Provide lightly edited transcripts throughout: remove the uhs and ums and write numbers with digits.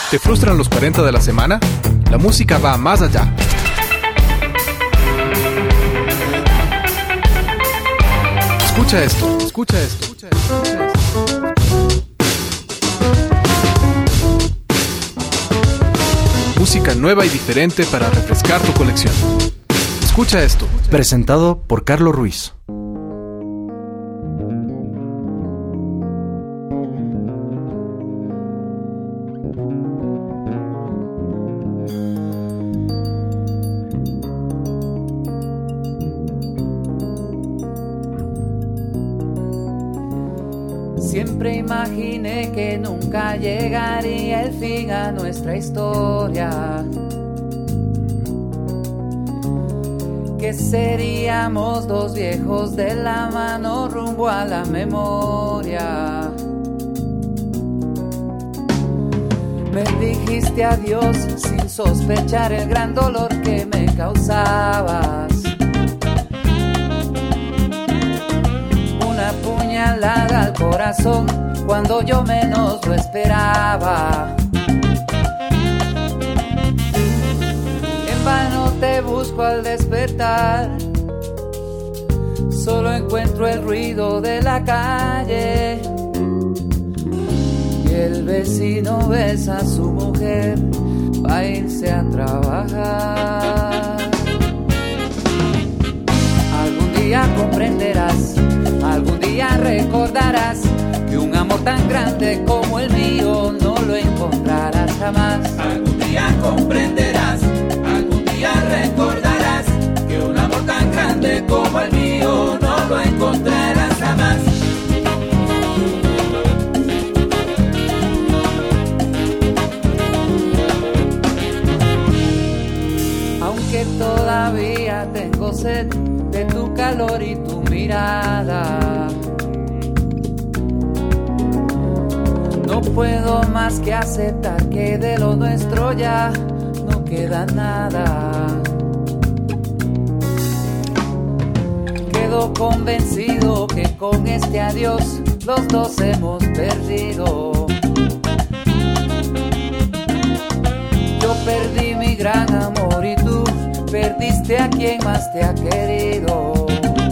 ¿Te frustran los 40 de la semana? La música va más allá. Escucha esto, escucha esto, escucha esto, escucha esto. Música nueva y diferente para refrescar tu colección. Escucha esto. Presentado por Carlos Ruiz. Siempre imaginé que nunca llegaría el fin a nuestra historia, que seríamos dos viejos de la mano rumbo a la memoria. Me dijiste adiós sin sospechar el gran dolor que me causabas. Una puñalada al corazón cuando yo menos lo esperaba. En vano te busco al despertar, solo encuentro el ruido de la calle y el vecino besa a su mujer para irse a trabajar. Algún día comprenderás, algún día recordarás que un amor tan grande como el mío no lo encontrarás jamás. Algún día comprenderás, algún día recordarás que un amor tan grande como el mío no lo encontrarás jamás. Aunque todavía tengo sed de tu calor y tu mirada, no puedo más que aceptar que de lo nuestro ya no queda nada. Quedo convencido que con este adiós los dos hemos perdido. Yo perdí mi gran amor y tú perdiste a quien más te ha querido.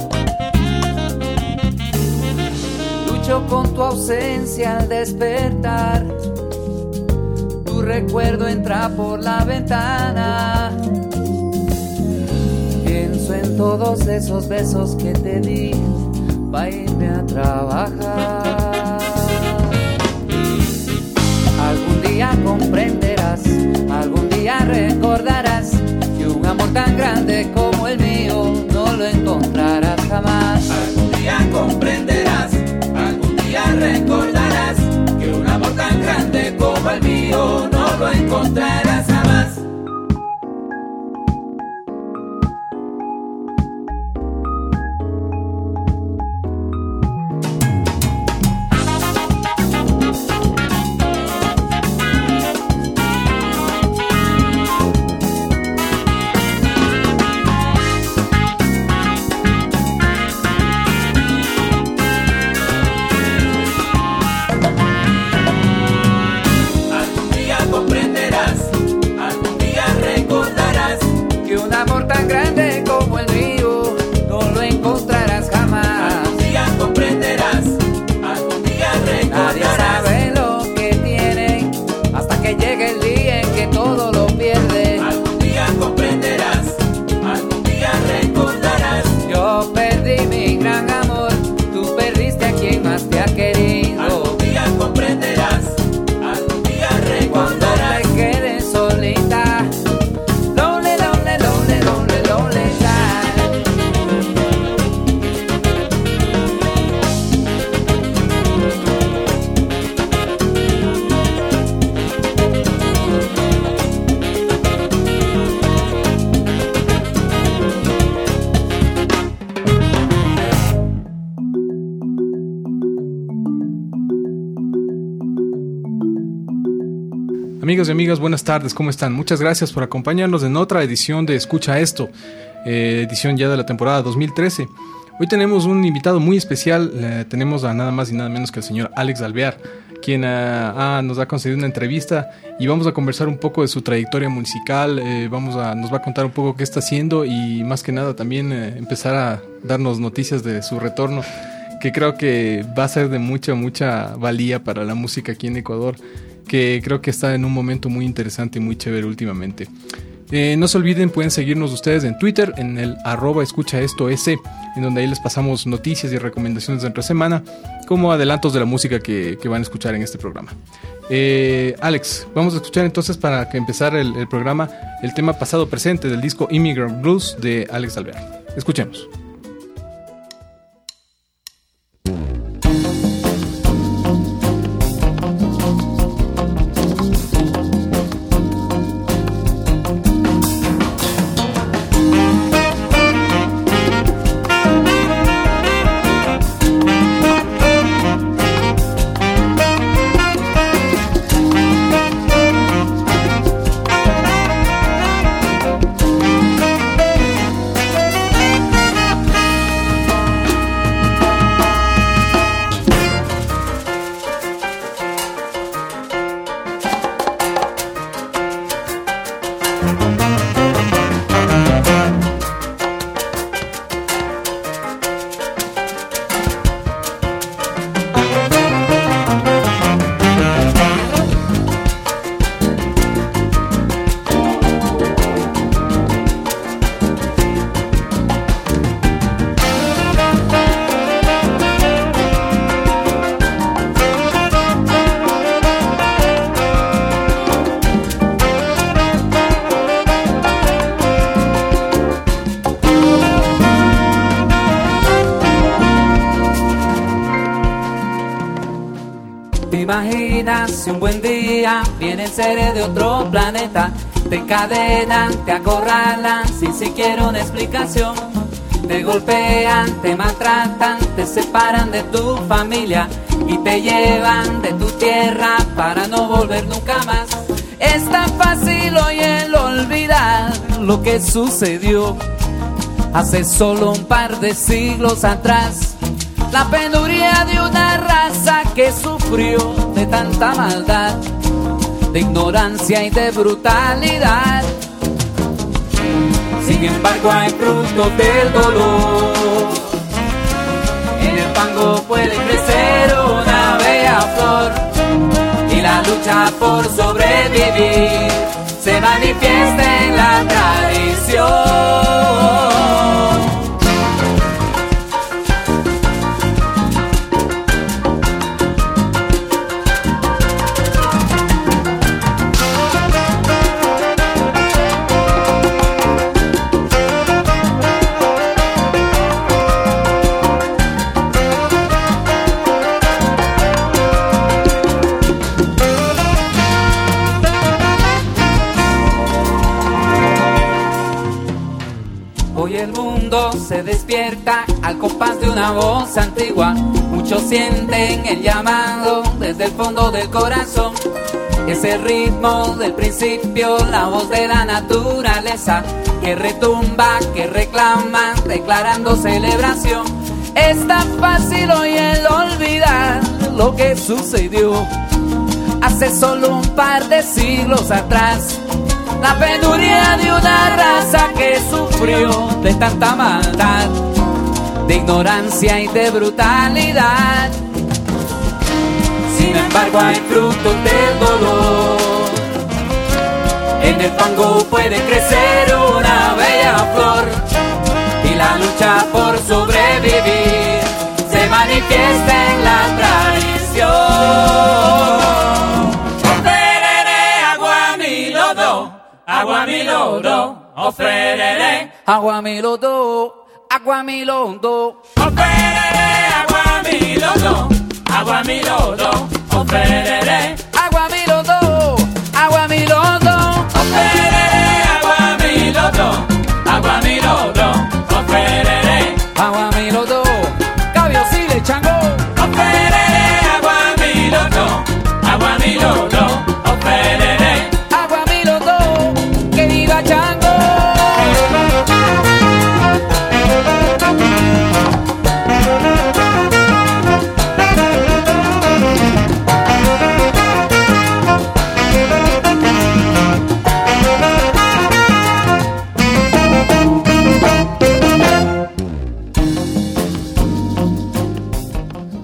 Lucho con tu ausencia al despertar, tu recuerdo entra por la ventana. Pienso en todos esos besos que te di para irme a trabajar. Algún día comprenderás, algún día recordarás que un amor tan grande como el mío no lo encontrarás jamás. Algún día comprenderás, algún día recordarás que un amor tan grande como el mío no lo encontrarás jamás. Amigos y amigas, buenas tardes, ¿cómo están? Muchas gracias por acompañarnos en otra edición de Escucha Esto, edición ya de la temporada 2013. Hoy tenemos un invitado muy especial, tenemos a nada más y nada menos que al señor Alex Alvear, quien nos ha concedido una entrevista y vamos a conversar un poco de su trayectoria musical. Nos va a contar un poco qué está haciendo y más que nada también empezar a darnos noticias de su retorno, que creo que va a ser de mucha valía para la música aquí en Ecuador, que creo que está en un momento muy interesante y muy chévere últimamente. No se olviden, pueden seguirnos ustedes en Twitter, en el @escuchaestoS, en donde ahí les pasamos noticias y recomendaciones de entre semana, como adelantos de la música que van a escuchar en este programa. Alex, vamos a escuchar entonces, para que empezar el programa, el tema pasado presente del disco Immigrant Blues de Alex Alvear. Escuchemos. Si un buen día vienen seres de otro planeta, te encadenan, te acorralan sin siquiera una explicación, te golpean, te maltratan, te separan de tu familia y te llevan de tu tierra para no volver nunca más. Es tan fácil hoy el olvidar lo que sucedió hace solo un par de siglos atrás. La penuria de una raza que sufrió de tanta maldad, de ignorancia y de brutalidad. Sin embargo hay frutos del dolor. En el fango puede crecer una bella flor, y la lucha por sobrevivir se manifiesta en la tradición. Se despierta al compás de una voz antigua. Muchos sienten el llamado desde el fondo del corazón. Es el ritmo del principio, la voz de la naturaleza, que retumba, que reclama, declarando celebración. Es tan fácil hoy el olvidar lo que sucedió hace solo un par de siglos atrás. La penuria de una raza que sufrió de tanta maldad, de ignorancia y de brutalidad. Sin embargo hay frutos del dolor. En el fango puede crecer una bella flor, y la lucha por sobrevivir se manifiesta en la tradición. Agua mi lodo, ofreré. Agua mi lodo, agua mi lodo. Ofreré agua mi lodo, agua mi lodo, ofreré. Agua mi lodo, agua mi lodo. Ofreré agua mi lodo, agua mi lodo, ofreré. Agua mi lodo, cabio sigue chango. Ofreré agua mi lodo, agua mi lodo, ofreré.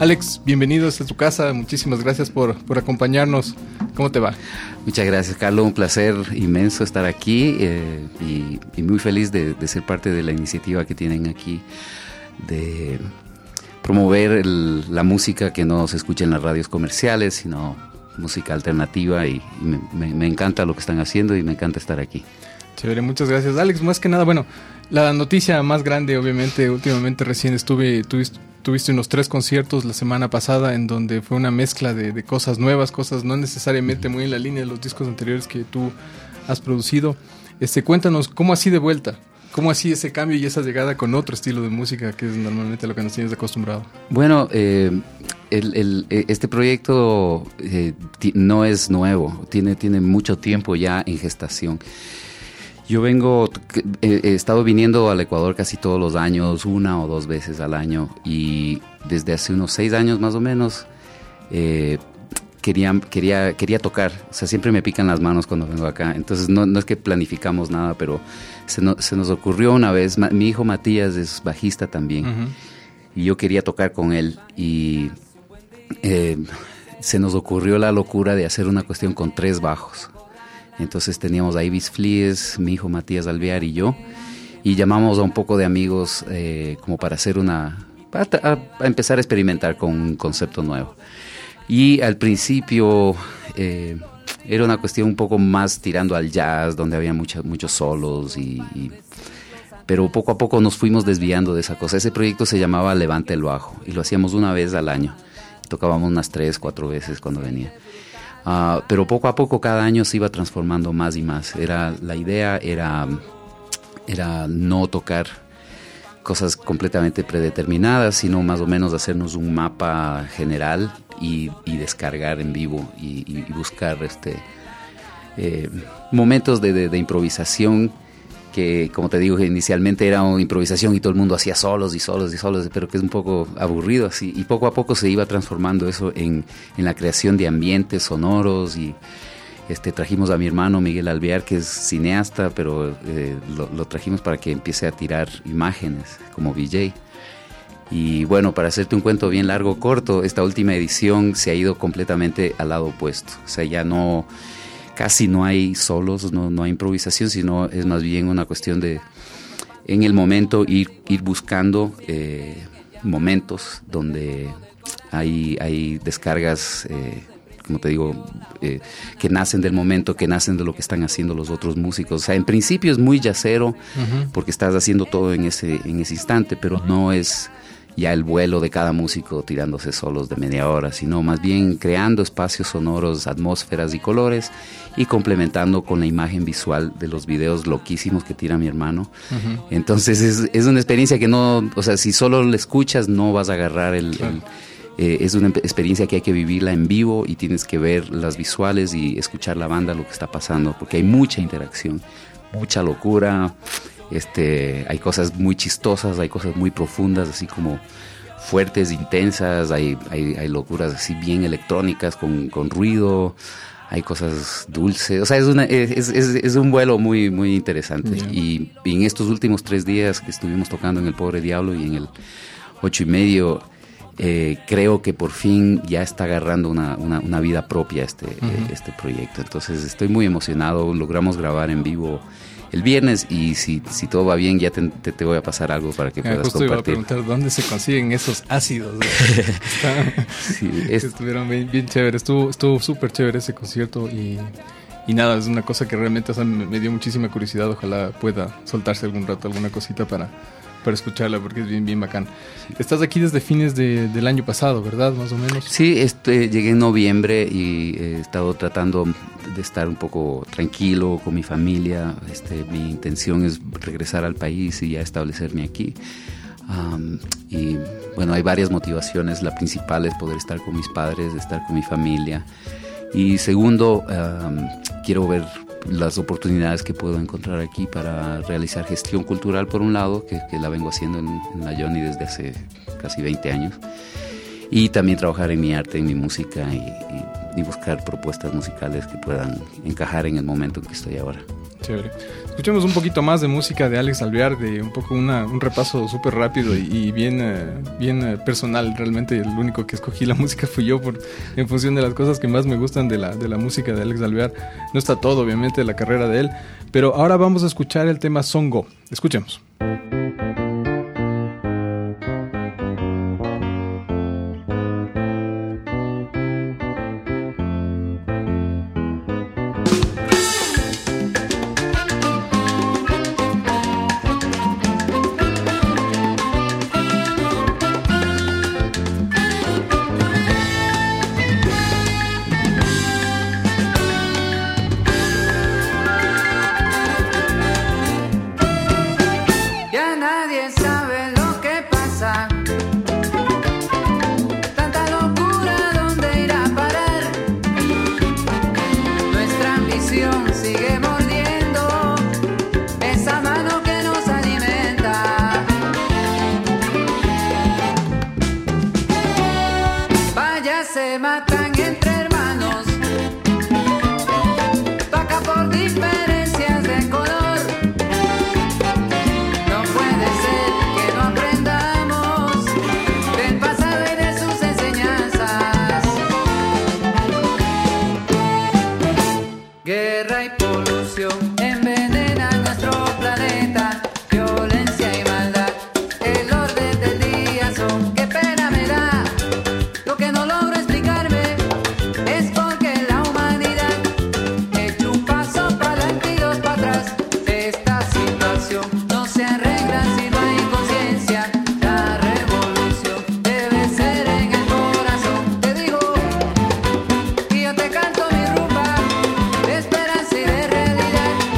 Alex, bienvenido a tu casa, muchísimas gracias por acompañarnos. ¿Cómo te va? Muchas gracias, Carlos, un placer inmenso estar aquí y muy feliz de ser parte de la iniciativa que tienen aquí de promover la música que no se escucha en las radios comerciales, sino música alternativa, y me encanta lo que están haciendo y me encanta estar aquí. Chévere, muchas gracias, Alex. Más que nada, bueno, la noticia más grande, obviamente, últimamente recién tuviste unos 3 conciertos la semana pasada en donde fue una mezcla de cosas nuevas, cosas no necesariamente muy en la línea de los discos anteriores que tú has producido. Cuéntanos, ¿cómo así de vuelta? ¿Cómo así ese cambio y esa llegada con otro estilo de música que es normalmente lo que nos tienes acostumbrado? Bueno, este proyecto no es nuevo, tiene mucho tiempo ya en gestación. Yo he estado viniendo al Ecuador casi todos los años, 1 o 2 veces al año, y desde hace unos 6 años más o menos quería tocar. O sea, siempre me pican las manos cuando vengo acá, entonces no es que planificamos nada, pero se nos ocurrió una vez. Mi hijo Matías es bajista también, y yo quería tocar con él, y se nos ocurrió la locura de hacer una cuestión con 3 bajos. Entonces teníamos a Ibis Flies, mi hijo Matías Alvear y yo, y llamamos a un poco de amigos como para hacer a empezar a experimentar con un concepto nuevo. Y al principio era una cuestión un poco más tirando al jazz, donde había muchos solos, pero poco a poco nos fuimos desviando de esa cosa. Ese proyecto se llamaba Levante el Bajo, y lo hacíamos una vez al año. Tocábamos unas 3-4 veces cuando venía. Pero poco a poco cada año se iba transformando más y más. La idea era no tocar cosas completamente predeterminadas, sino más o menos hacernos un mapa general y descargar en vivo y buscar momentos de improvisación que, como te digo, inicialmente era una improvisación y todo el mundo hacía solos, pero que es un poco aburrido así, y poco a poco se iba transformando eso en la creación de ambientes sonoros. Y trajimos a mi hermano Miguel Alvear, que es cineasta, pero lo trajimos para que empiece a tirar imágenes como VJ. Y bueno, para hacerte un cuento bien largo corto, esta última edición se ha ido completamente al lado opuesto. O sea, ya casi no hay solos, no hay improvisación, sino es más bien una cuestión de, en el momento, ir buscando momentos donde hay descargas, como te digo, que nacen del momento, que nacen de lo que están haciendo los otros músicos. O sea, en principio es muy jazzero, porque estás haciendo todo en ese instante, pero no es ya el vuelo de cada músico tirándose solos de media hora, sino más bien creando espacios sonoros, atmósferas y colores, y complementando con la imagen visual de los videos loquísimos que tira mi hermano. Entonces es una experiencia que no, o sea, si solo la escuchas no vas a agarrar es una experiencia que hay que vivirla en vivo, y tienes que ver las visuales y escuchar la banda, lo que está pasando, porque hay mucha interacción, mucha locura. Hay cosas muy chistosas, hay cosas muy profundas, así como fuertes, intensas, hay locuras así bien electrónicas con ruido, hay cosas dulces. O sea, es un vuelo muy, muy interesante. Yeah. Y en estos últimos 3 días que estuvimos tocando en el Pobre Diablo y en el 8:30, creo que por fin ya está agarrando una vida propia este proyecto. Entonces estoy muy emocionado. Logramos grabar en vivo el viernes, y si todo va bien ya te voy a pasar algo para que puedas compartir. Iba a preguntar dónde se consiguen esos ácidos. Sí, estuvieron bien chéveres. Estuvo súper chévere ese concierto, y nada, es una cosa que realmente, o sea, me dio muchísima curiosidad. Ojalá pueda soltarse algún rato alguna cosita para escucharla, porque es bien bacán. Sí. Estás aquí desde fines del año pasado, ¿verdad? Más o menos. Sí, llegué en noviembre y he estado tratando de estar un poco tranquilo con mi familia. Mi intención es regresar al país y ya establecerme aquí. Y bueno, hay varias motivaciones. La principal es poder estar con mis padres, estar con mi familia. Y segundo, quiero ver las oportunidades que puedo encontrar aquí para realizar gestión cultural, por un lado, que la vengo haciendo en la Johnny desde hace casi 20 años, y también trabajar en mi arte, en mi música, y buscar propuestas musicales que puedan encajar en el momento en que estoy ahora. Chévere. Escuchemos un poquito más de música de Alex Alvear, de un poco un repaso súper rápido y bien personal. Realmente el único que escogí la música fui yo en función de las cosas que más me gustan de la música de Alex Alvear. No está todo, obviamente, de la carrera de él, pero ahora vamos a escuchar el tema Songo. Escuchemos. Esperanza y de realidad.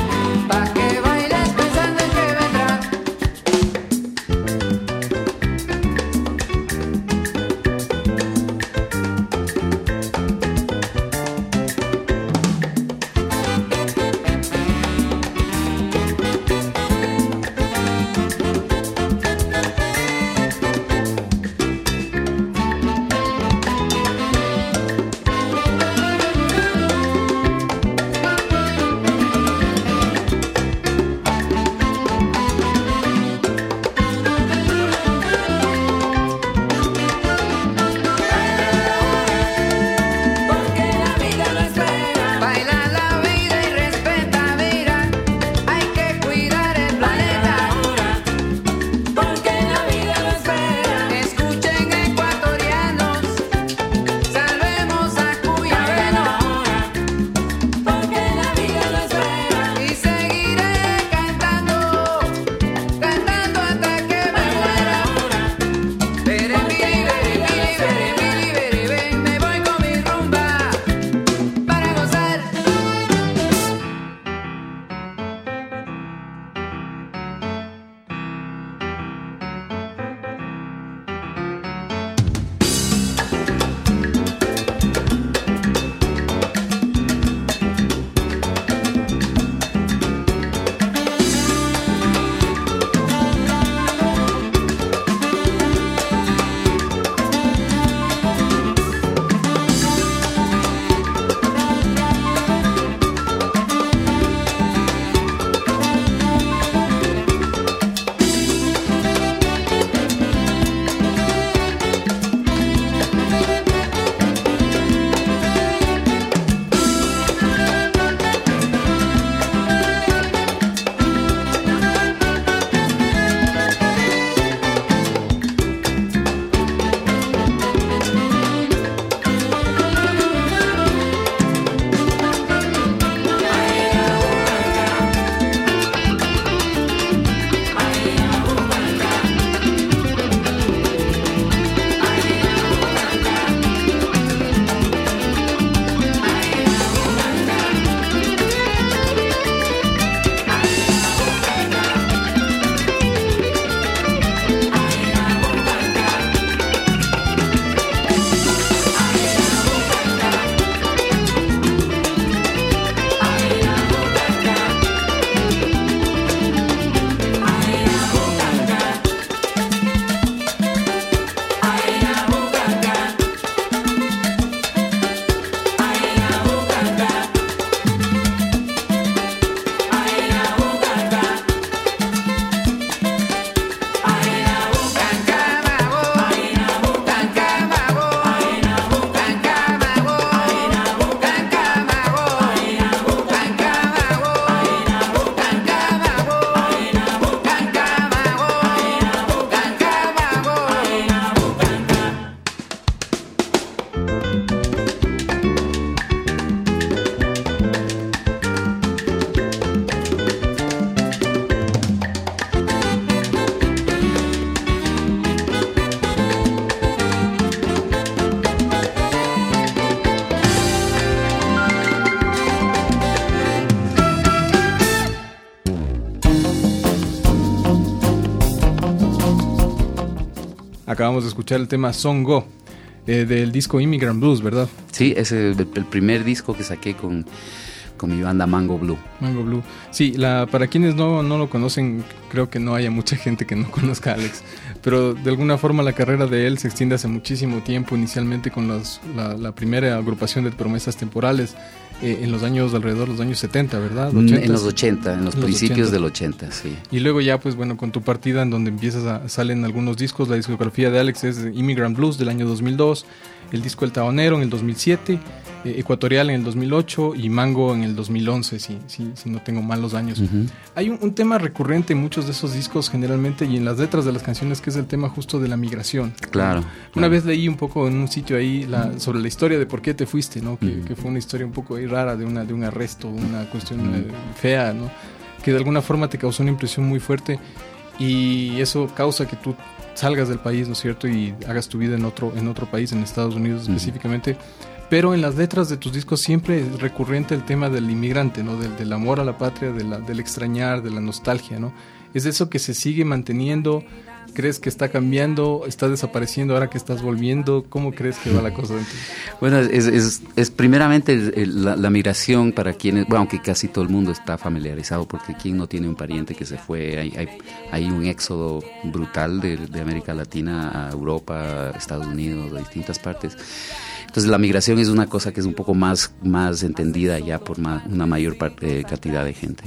acabamos de escuchar el tema Song Go, del disco Immigrant Blues, ¿verdad? Sí, ese es el primer disco que saqué con mi banda Mango Blue. Mango Blue. Sí, para quienes no lo conocen, creo que no haya mucha gente que no conozca a Alex, pero de alguna forma la carrera de él se extiende hace muchísimo tiempo, inicialmente con la primera agrupación de Promesas Temporales, en los años, alrededor de los años 70, ¿verdad? En los 80, en los principios 80. Del 80, sí. Y luego ya, pues bueno, con tu partida en donde salen algunos discos, la discografía de Alex es Immigrant Blues del año 2002, el disco El Taonero en el 2007, Ecuatorial en el 2008 y Mango en el 2011, si no tengo mal los años. Uh-huh. Hay un tema recurrente en muchos de esos discos generalmente y en las letras de las canciones, que es el tema justo de la migración. Claro. Una vez leí un poco en un sitio ahí sobre la historia de por qué te fuiste, ¿no? Que fue una historia un poco ahí rara de un arresto, una cuestión fea, ¿no? Que de alguna forma te causó una impresión muy fuerte y eso causa que tú salgas del país, ¿no es cierto? Y hagas tu vida en otro país, en Estados Unidos específicamente. Pero en las letras de tus discos siempre es recurrente el tema del inmigrante, ¿no? Del amor a la patria, del extrañar, de la nostalgia, ¿no? ¿Es eso que se sigue manteniendo? ¿Crees que está cambiando? ¿Está desapareciendo ahora que estás volviendo? ¿Cómo crees que va la cosa? Bueno, es primeramente la migración para quienes, bueno, aunque casi todo el mundo está familiarizado, porque quien no tiene un pariente que se fue, hay un éxodo brutal de América Latina a Europa, a Estados Unidos, a distintas partes. Entonces la migración es una cosa que es un poco más entendida ya por una mayor cantidad de gente.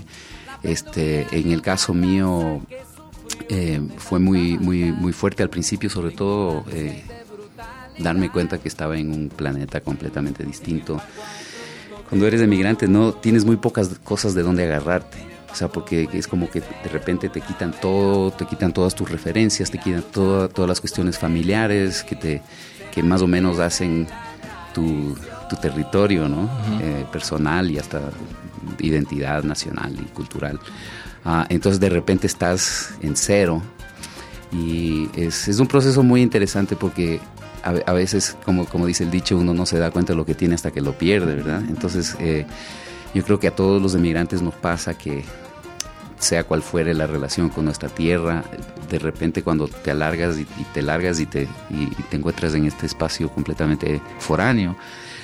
En el caso mío fue muy fuerte al principio, sobre todo darme cuenta que estaba en un planeta completamente distinto. Cuando eres emigrante no tienes muy pocas cosas de donde agarrarte. O sea, porque es como que de repente te quitan todo, te quitan todas tus referencias, te quitan todas las cuestiones familiares que más o menos hacen tu territorio, ¿no? Uh-huh. Personal y hasta identidad nacional y cultural. Entonces de repente estás en cero y es un proceso muy interesante porque a veces, como dice el dicho, uno no se da cuenta de lo que tiene hasta que lo pierde, ¿verdad? Entonces yo creo que a todos los emigrantes nos pasa que sea cual fuere la relación con nuestra tierra, de repente cuando te alargas y te largas y te encuentras en este espacio completamente foráneo,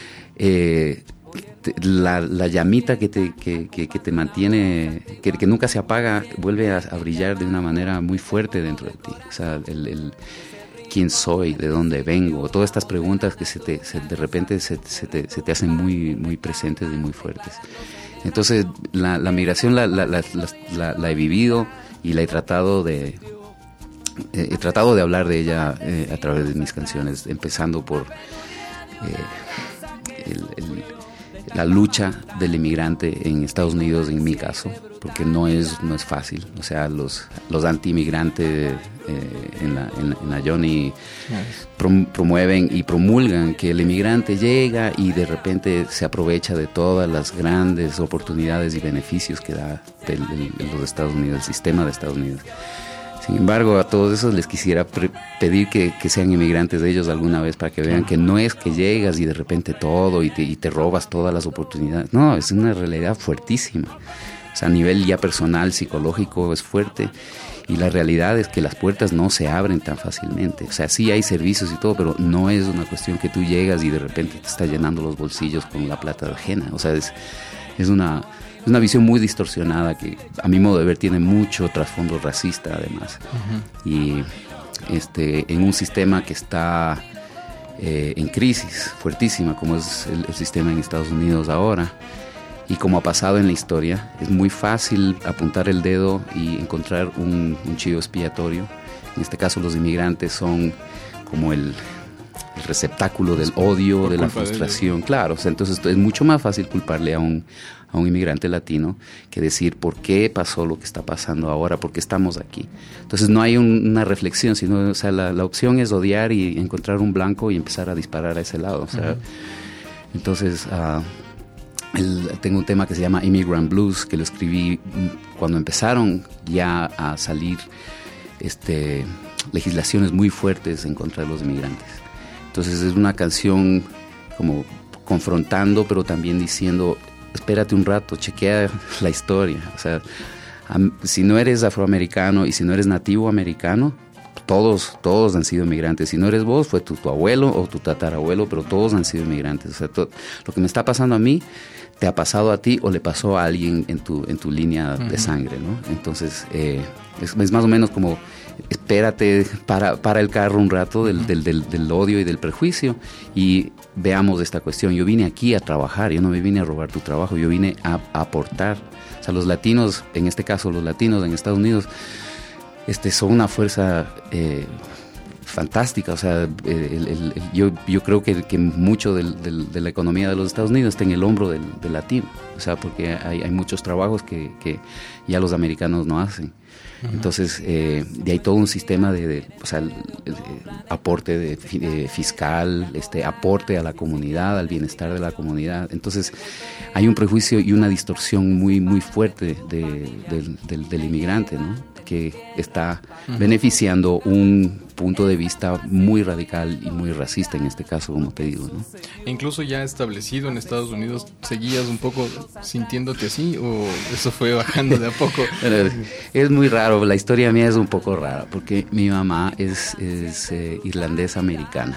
la llamita que te mantiene, que nunca se apaga, vuelve a brillar de una manera muy fuerte dentro de ti. O sea, quién soy, de dónde vengo, todas estas preguntas que de repente se te hacen muy, muy presentes y muy fuertes. Entonces la migración la he vivido y la he tratado de hablar de ella a través de mis canciones, empezando por la lucha del inmigrante en Estados Unidos, en mi caso, porque no es fácil. O sea, los anti-inmigrantes en la Johnny promueven y promulgan que el inmigrante llega y de repente se aprovecha de todas las grandes oportunidades y beneficios que da los Estados Unidos, el sistema de Estados Unidos. Sin embargo, a todos esos les quisiera pedir que sean inmigrantes de ellos alguna vez para que vean que no es que llegas y de repente todo y te robas todas las oportunidades. No, es una realidad fuertísima. O sea, a nivel ya personal, psicológico es fuerte. Y la realidad es que las puertas no se abren tan fácilmente. O sea, sí hay servicios y todo, pero no es una cuestión que tú llegas y de repente te está llenando los bolsillos con la plata ajena. O sea, es una visión muy distorsionada que a mi modo de ver tiene mucho trasfondo racista además. Uh-huh. Y en un sistema que está en crisis fuertísima como es el sistema en Estados Unidos ahora, y como ha pasado en la historia, es muy fácil apuntar el dedo y encontrar un chivo expiatorio. En este caso los inmigrantes son como el receptáculo del odio, de la frustración. Claro, o sea, entonces es mucho más fácil culparle a un inmigrante latino que decir por qué pasó lo que está pasando ahora, por qué estamos aquí. Entonces no hay una reflexión, sino, o sea, la opción es odiar y encontrar un blanco y empezar a disparar a ese lado. O sea, uh-huh. Entonces tengo un tema que se llama Immigrant Blues, que lo escribí cuando empezaron ya a salir legislaciones muy fuertes en contra de los inmigrantes. Entonces es una canción como confrontando, pero también diciendo, espérate un rato, chequea la historia. O sea, si no eres afroamericano y si no eres nativo americano, todos han sido migrantes. Si no eres vos, fue tu abuelo o tu tatarabuelo, pero todos han sido migrantes. O sea, lo que me está pasando a mí, te ha pasado a ti o le pasó a alguien en tu línea de sangre, ¿no? Entonces, es más o menos como, espérate, para el carro un rato del odio y del prejuicio y veamos esta cuestión. Yo vine aquí a trabajar, yo no me vine a robar tu trabajo, yo vine a aportar. O sea, los latinos, en este caso los latinos en Estados Unidos, son una fuerza fantástica. O sea, yo creo que mucho de la economía de los Estados Unidos está en el hombro del latino. O sea, porque hay muchos trabajos que ya los americanos no hacen. Entonces, de ahí todo un sistema de aporte fiscal, aporte a la comunidad, al bienestar de la comunidad. Entonces, hay un prejuicio y una distorsión muy, muy fuerte del inmigrante, ¿no? Que está beneficiando un punto de vista muy radical y muy racista en este caso, como te digo, ¿no? Incluso ya establecido en Estados Unidos, ¿seguías un poco sintiéndote así o eso fue bajando de a poco? Es muy raro, la historia mía es un poco rara porque mi mamá es irlandesa americana.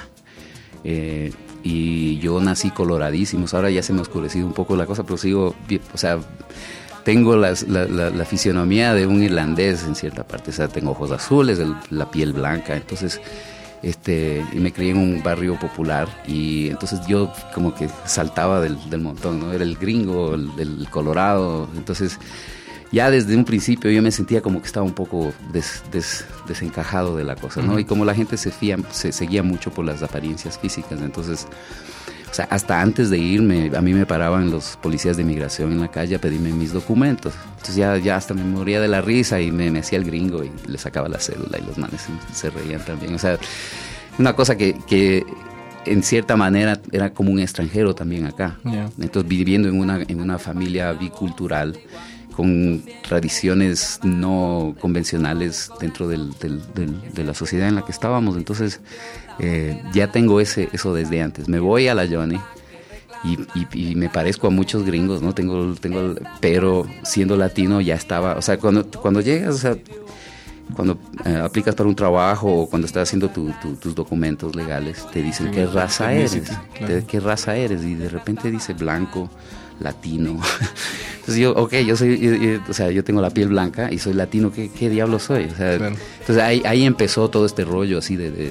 Y yo nací coloradísimo, ahora ya se me ha oscurecido un poco la cosa, pero sigo, o sea, tengo la fisionomía de un irlandés en cierta parte. O sea, tengo ojos azules, la piel blanca. Entonces, y me crié en un barrio popular y entonces yo como que saltaba del montón, ¿no? Era el gringo, el colorado. Entonces, ya desde un principio yo me sentía como que estaba un poco desencajado de la cosa, ¿no? Y como la gente se seguía mucho por las apariencias físicas, entonces... O sea, hasta antes de irme, a mí me paraban los policías de inmigración en la calle a pedirme mis documentos. Entonces ya hasta me moría de la risa y me hacía el gringo y le sacaba la cédula y los manes se reían también. O sea, una cosa que en cierta manera era como un extranjero también acá. Yeah. Entonces, viviendo en una familia bicultural, con tradiciones no convencionales dentro de la sociedad en la que estábamos. Entonces, ya tengo eso desde antes. Me voy a la Johnny y me parezco a muchos gringos, ¿no? Pero siendo latino ya estaba, o sea, cuando llegas, o sea, cuando aplicas para un trabajo o cuando estás haciendo tus documentos legales, te dicen qué raza eres, claro. ¿Qué raza eres? Y de repente dice blanco, latino. Entonces yo soy, o sea, yo tengo la piel blanca y soy latino, ¿qué diablo soy? O sea, claro. Entonces ahí empezó todo este rollo así de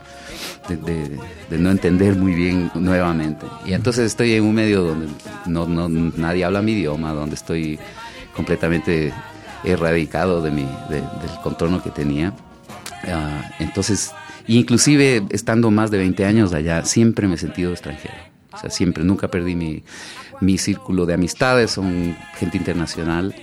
no entender muy bien nuevamente. Y entonces estoy en un medio donde nadie habla mi idioma, donde estoy completamente erradicado del contorno que tenía. Entonces, inclusive estando más de 20 años allá, siempre me he sentido extranjero. O sea, siempre, nunca perdí mi círculo de amistades, son gente internacional,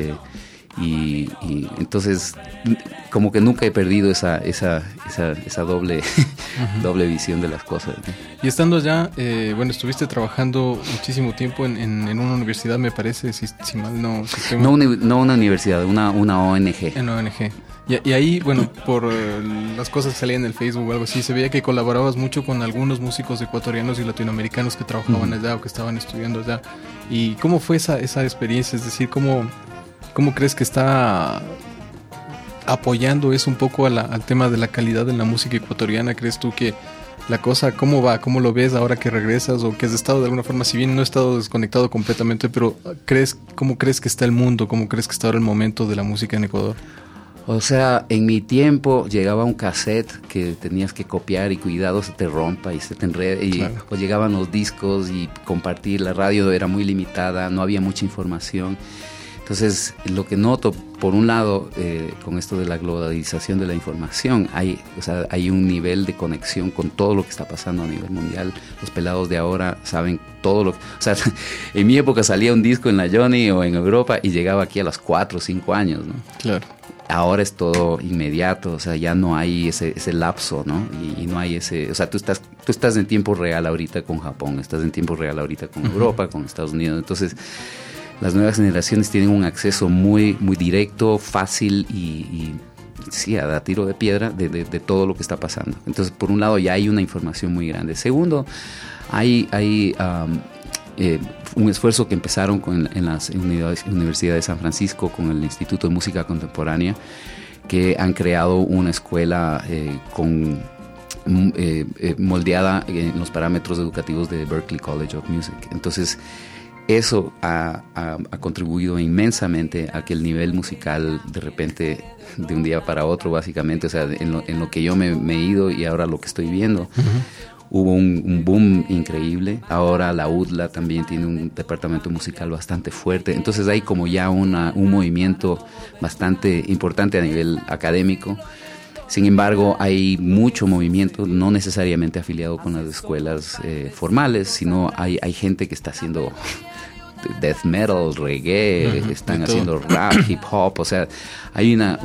y entonces como que nunca he perdido esa doble visión de las cosas, ¿no? Y estando allá, bueno, estuviste trabajando muchísimo tiempo en una universidad, me parece, si mal no... No una universidad, una ONG. En una ONG. Y ahí, bueno, por las cosas que salían en el Facebook o algo así, se veía que colaborabas mucho con algunos músicos ecuatorianos y latinoamericanos que trabajaban allá o que estaban estudiando allá. ¿Y cómo fue esa experiencia? Es decir, ¿cómo crees que está apoyando eso un poco al tema de la calidad en la música ecuatoriana? ¿Crees tú que la cosa, cómo va? ¿Cómo lo ves ahora que regresas o que has estado de alguna forma, si bien no he estado desconectado completamente, pero ¿cómo crees que está el mundo? ¿Cómo crees que está ahora el momento de la música en Ecuador? O sea, en mi tiempo llegaba un cassette que tenías que copiar y cuidado se te rompa y se te enrede. Claro. O llegaban los discos y compartir, la radio era muy limitada, no había mucha información. Entonces, lo que noto, por un lado, con esto de la globalización de la información, hay un nivel de conexión con todo lo que está pasando a nivel mundial. Los pelados de ahora saben todo lo que... O sea, en mi época salía un disco en la Johnny o en Europa y llegaba aquí a los 4 o 5 años, ¿no? Claro. Ahora es todo inmediato, o sea, ya no hay ese lapso, ¿no? Y no hay ese... O sea, tú estás en tiempo real ahorita con Japón, estás en tiempo real ahorita con Europa, con Estados Unidos. Entonces, las nuevas generaciones tienen un acceso muy, muy directo, fácil y sí, a tiro de piedra de todo lo que está pasando. Entonces, por un lado, ya hay una información muy grande. Segundo, hay un esfuerzo que empezaron en las Universidad de San Francisco con el Instituto de Música Contemporánea, que han creado una escuela moldeada en los parámetros educativos de Berklee College of Music. Entonces, eso ha contribuido inmensamente a que el nivel musical, de repente, de un día para otro, básicamente, o sea, en lo que yo me he ido y ahora lo que estoy viendo, hubo un boom increíble. Ahora la UDLA también tiene un departamento musical bastante fuerte. Entonces hay como ya un movimiento bastante importante a nivel académico. Sin embargo, hay mucho movimiento, no necesariamente afiliado con las escuelas formales, sino hay gente que está haciendo death metal, reggae, están haciendo rap, hip hop. O sea, hay una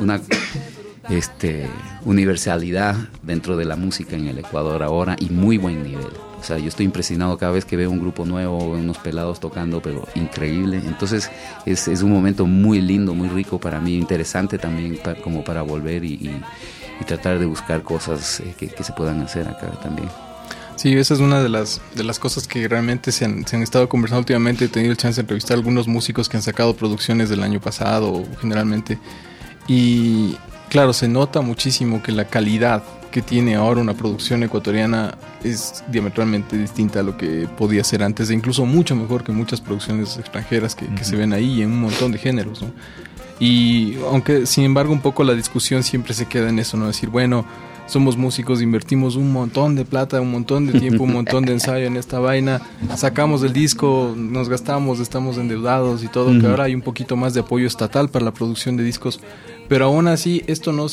universalidad dentro de la música en el Ecuador ahora, y muy buen nivel. O sea, yo estoy impresionado cada vez que veo un grupo nuevo, unos pelados tocando, pero increíble. Entonces es un momento muy lindo, muy rico para mí, interesante también como para volver y tratar de buscar cosas que se puedan hacer acá también. Sí, esa es una de las cosas que realmente se han estado conversando últimamente. He tenido el chance de entrevistar a algunos músicos que han sacado producciones del año pasado, generalmente, y claro, se nota muchísimo que la calidad que tiene ahora una producción ecuatoriana es diametralmente distinta a lo que podía ser antes, e incluso mucho mejor que muchas producciones extranjeras que se ven ahí en un montón de géneros, ¿no? Y aunque, sin embargo, un poco la discusión siempre se queda en eso, ¿no? Decir, bueno, somos músicos, invertimos un montón de plata, un montón de tiempo, un montón de ensayo en esta vaina, sacamos el disco, nos gastamos, estamos endeudados y todo, que ahora hay un poquito más de apoyo estatal para la producción de discos, pero aún así esto no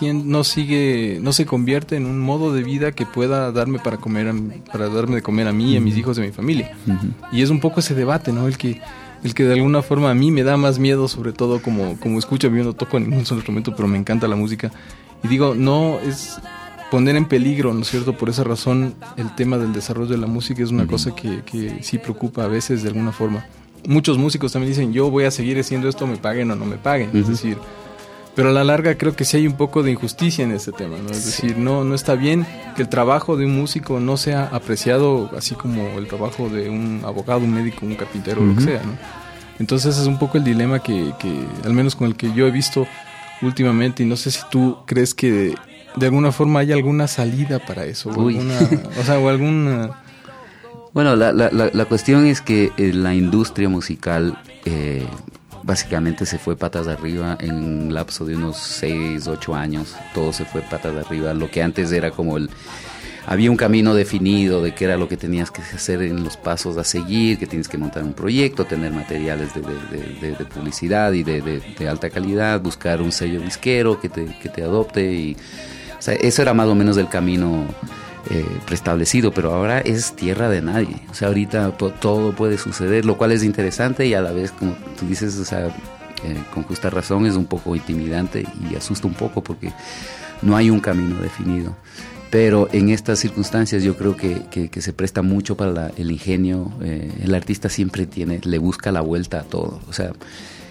se convierte en un modo de vida que pueda darme darme de comer a mí y a mis hijos y a mi familia. Y es un poco ese debate, ¿no? El que de alguna forma a mí me da más miedo, sobre todo como escucho, yo no toco ningún solo instrumento, pero me encanta la música. Y digo, no es poner en peligro, ¿no es cierto? Por esa razón el tema del desarrollo de la música es una cosa que sí preocupa a veces de alguna forma. Muchos músicos también dicen, yo voy a seguir haciendo esto, me paguen o no me paguen. Es decir, pero a la larga creo que sí hay un poco de injusticia en este tema, ¿no? Es decir, no está bien que el trabajo de un músico no sea apreciado así como el trabajo de un abogado, un médico, un carpintero, lo que sea, ¿no? Entonces es un poco el dilema que al menos con el que yo he visto últimamente, y no sé si tú crees que de alguna forma hay alguna salida para eso, o alguna... Bueno, la cuestión es que la industria musical básicamente se fue patas arriba en un lapso de unos 6, 8 años. Todo se fue patas arriba. Lo que antes era como había un camino definido de qué era lo que tenías que hacer en los pasos a seguir, que tienes que montar un proyecto, tener materiales de publicidad y de alta calidad, buscar un sello disquero que te adopte. Y, o sea, eso era más o menos el camino preestablecido, pero ahora es tierra de nadie. O sea, ahorita todo puede suceder, lo cual es interesante y a la vez, como tú dices, o sea, con justa razón es un poco intimidante y asusta un poco porque no hay un camino definido. Pero en estas circunstancias yo creo que se presta mucho para el ingenio. El artista siempre le busca la vuelta a todo. O sea,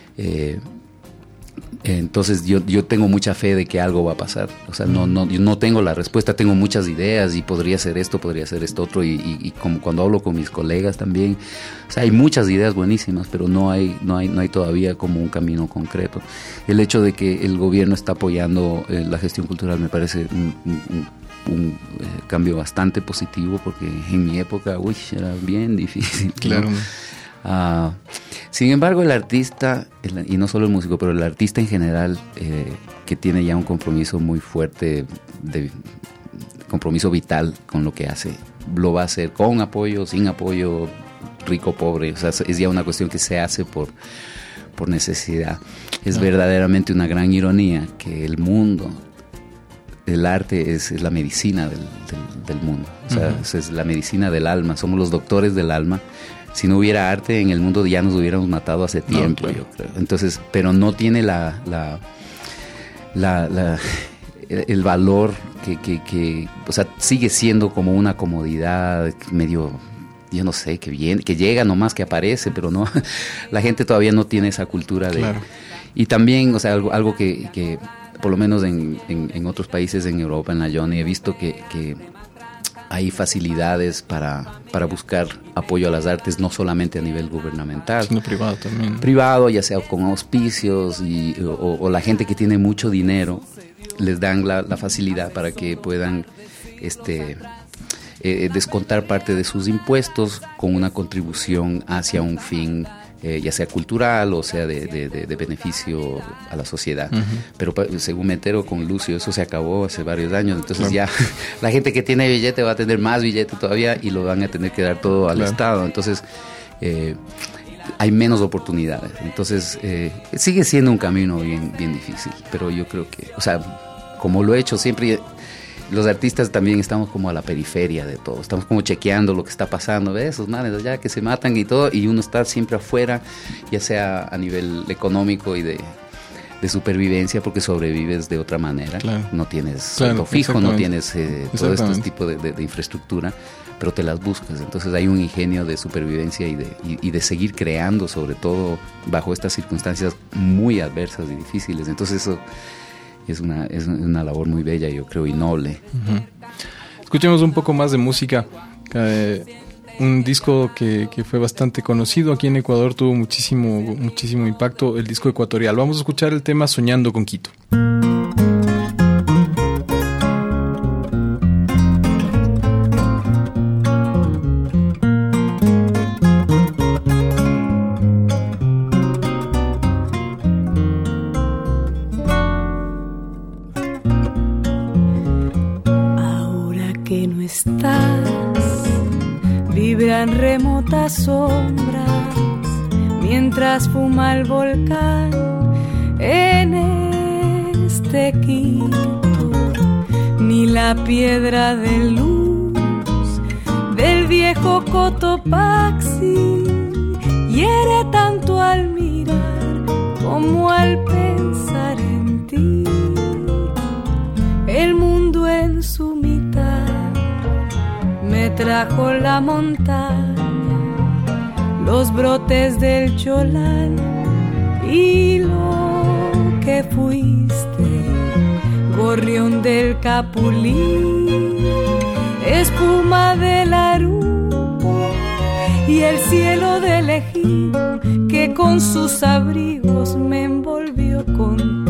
entonces yo tengo mucha fe de que algo va a pasar. O sea, yo no tengo la respuesta, tengo muchas ideas y podría ser esto, podría ser esto otro. Y como cuando hablo con mis colegas también, o sea, hay muchas ideas buenísimas, pero no hay todavía como un camino concreto. El hecho de que el gobierno está apoyando la gestión cultural me parece un cambio bastante positivo, porque en mi época era bien difícil. Claro. Sin embargo, el artista, y no solo el músico, pero el artista en general, que tiene ya un compromiso muy fuerte, compromiso vital con lo que hace, lo va a hacer con apoyo, sin apoyo, rico, pobre. O sea, es ya una cuestión que se hace por necesidad. Es verdaderamente una gran ironía que el mundo, el arte es la medicina del mundo. O sea, es la medicina del alma. Somos los doctores del alma. Si no hubiera arte en el mundo ya nos hubiéramos matado hace tiempo, claro. Yo creo. Entonces, pero no tiene el valor que o sea, sigue siendo como una comodidad medio, yo no sé, que llega nomás, que aparece, pero no, la gente todavía no tiene esa cultura de... Claro. Y también, o sea, algo que por lo menos en otros países, en Europa, en la Johnny, he visto que hay facilidades para buscar apoyo a las artes, no solamente a nivel gubernamental, sino privado también. Privado, ya sea con auspicios o la gente que tiene mucho dinero, les dan la facilidad para que puedan descontar parte de sus impuestos con una contribución hacia un fin, ya sea cultural o sea de beneficio a la sociedad. Uh-huh. Pero según me entero con Lucio, eso se acabó hace varios años. Entonces ya la gente que tiene billete va a tener más billete todavía y lo van a tener que dar todo al Estado. Entonces hay menos oportunidades. Entonces sigue siendo un camino bien difícil, pero yo creo que, o sea, como lo he hecho siempre, los artistas también estamos como a la periferia de todo, estamos como chequeando lo que está pasando, ¿ves? Esos manes allá que se matan y todo, y uno está siempre afuera, ya sea a nivel económico y de supervivencia, porque sobrevives de otra manera, claro. No tienes sueldo fijo, no tienes todo este tipo de infraestructura, pero te las buscas. Entonces hay un ingenio de supervivencia y de seguir creando, sobre todo bajo estas circunstancias muy adversas y difíciles. Entonces eso es una labor muy bella, yo creo, y noble. Uh-huh. Escuchemos un poco más de música. Un disco que fue bastante conocido aquí en Ecuador, tuvo muchísimo impacto, el disco Ecuatorial. Vamos a escuchar el tema Soñando con Quito. Vibran remotas sombras mientras fuma el volcán en este Quito. Ni la piedra de luz del viejo Cotopaxi hiere tanto al mirar como al pensar en ti. El mundo en su mitad me trajo la montaña, los brotes del Cholán y lo que fuiste, gorrión del Capulí, espuma del Arupo y el cielo del Ejido que con sus abrigos me envolvió contigo.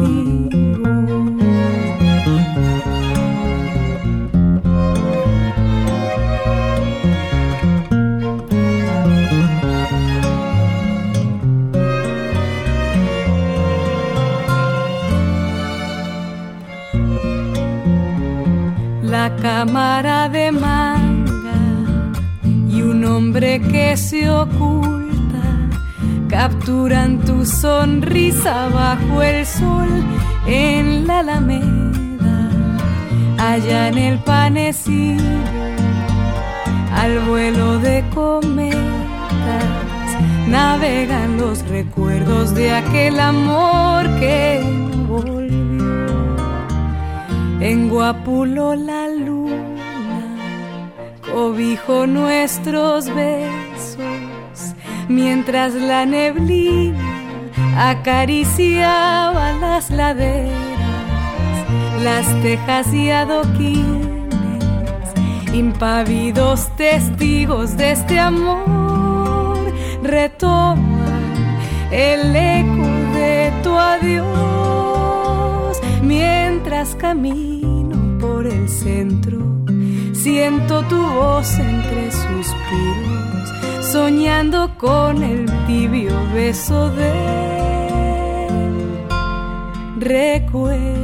La cámara de manga y un hombre que se oculta capturan tu sonrisa bajo el sol en la Alameda, allá en el Panecillo, al vuelo de cometas navegan los recuerdos de aquel amor que volvió. En Guapulo la luna cobijó nuestros besos, mientras la neblina acariciaba las laderas, las tejas y adoquines, impávidos testigos de este amor, retoman el eco de tu adiós. Mientras camino por el centro, siento tu voz entre suspiros, soñando con el tibio beso del recuerdo.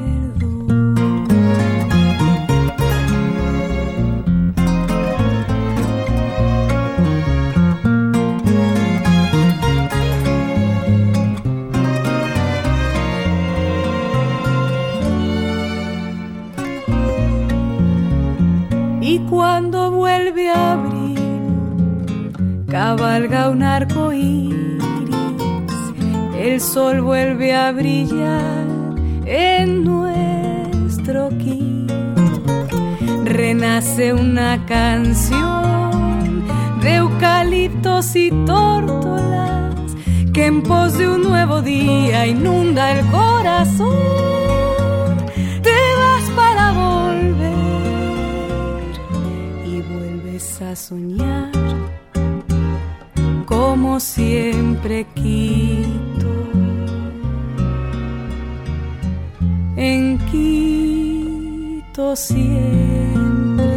Y cuando vuelve a abrir, cabalga un arco iris, el sol vuelve a brillar en nuestro Quito. Renace una canción de eucaliptos y tórtolas que en pos de un nuevo día inunda el corazón. Te vas para volver vuelves a soñar, como siempre Quito, en Quito siempre.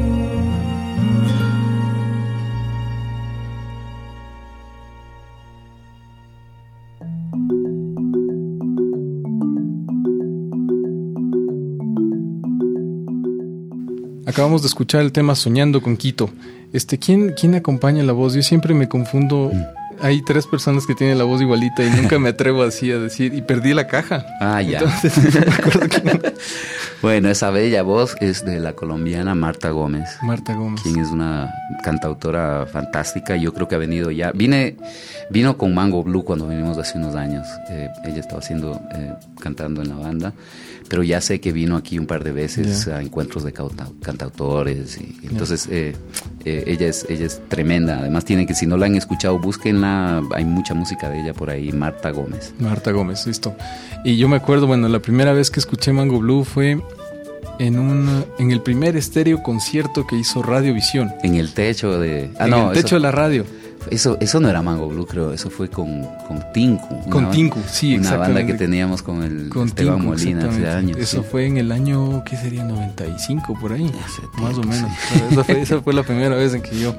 Acabamos de escuchar el tema Soñando con Quito. ¿Quién acompaña la voz? Yo siempre me confundo. Hay 3 personas que tienen la voz igualita y nunca me atrevo así a decir. Y perdí la caja. Ah, ya. Entonces, me acuerdo que... Bueno, esa bella voz es de la colombiana Marta Gómez. Marta Gómez. Quien es una cantautora fantástica. Yo creo que ha venido ya. Vino con Mango Blue cuando vinimos hace unos años. Ella estaba cantando en la banda. Pero ya sé que vino aquí un par de veces a encuentros de cantautores. Y entonces ella es tremenda. Además, si no la han escuchado, búsquenla. Hay mucha música de ella por ahí. Marta Gómez. Marta Gómez, listo. Y yo me acuerdo, bueno, la primera vez que escuché Mango Blue fue en el primer estéreo concierto que hizo Radiovisión. En el techo de... el techo de la radio. Eso no era Mango Blue, creo. Eso fue con Tinku. Con Tinku, sí, exactamente. Una banda que teníamos con Esteban Tinku, Molina hace años. Eso fue en el año, ¿qué sería? 95, por ahí. Más o menos. Sí. Esa fue la primera vez en que yo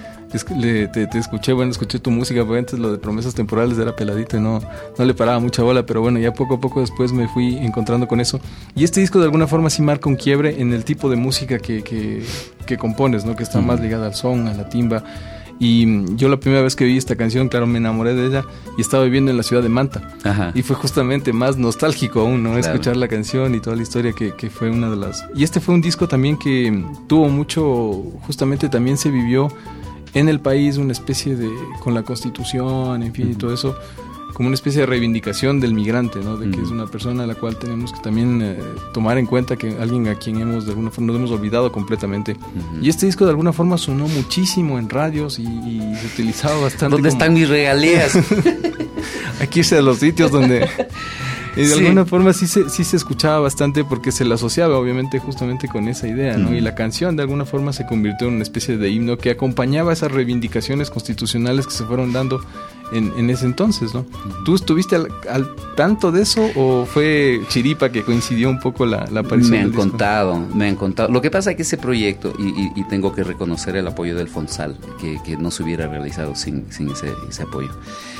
te escuché. Bueno, escuché tu música, porque antes lo de Promesas Temporales era peladito y no le paraba mucha bola. Pero bueno, ya poco a poco después me fui encontrando con eso. Y este disco de alguna forma sí marca un quiebre en el tipo de música que compones, ¿no? Que está más ligada al son, a la timba. Y yo la primera vez que vi esta canción, claro, me enamoré de ella y estaba viviendo en la ciudad de Manta. Ajá. Y fue justamente más nostálgico aún, ¿no? Claro. Escuchar la canción y toda la historia que fue una de las... Y este fue un disco también que tuvo mucho... Justamente también se vivió en el país una especie de... con la Constitución, en fin, y todo eso, como una especie de reivindicación del migrante, ¿no? De que es una persona a la cual tenemos que también tomar en cuenta, que alguien a quien hemos de alguna forma nos hemos olvidado completamente. Y este disco de alguna forma sonó muchísimo en radios y se utilizaba bastante. ¿Dónde están mis regalías? Hay que irse a los sitios donde... Y de alguna forma sí se escuchaba bastante porque se la asociaba obviamente justamente con esa idea, ¿no? Y la canción de alguna forma se convirtió en una especie de himno que acompañaba esas reivindicaciones constitucionales que se fueron dando en ese entonces, ¿no? ¿Tú estuviste al tanto de eso o fue chiripa que coincidió un poco la aparición? Me han contado. Lo que pasa es que ese proyecto, y tengo que reconocer el apoyo del Fonsal, que no se hubiera realizado sin ese apoyo.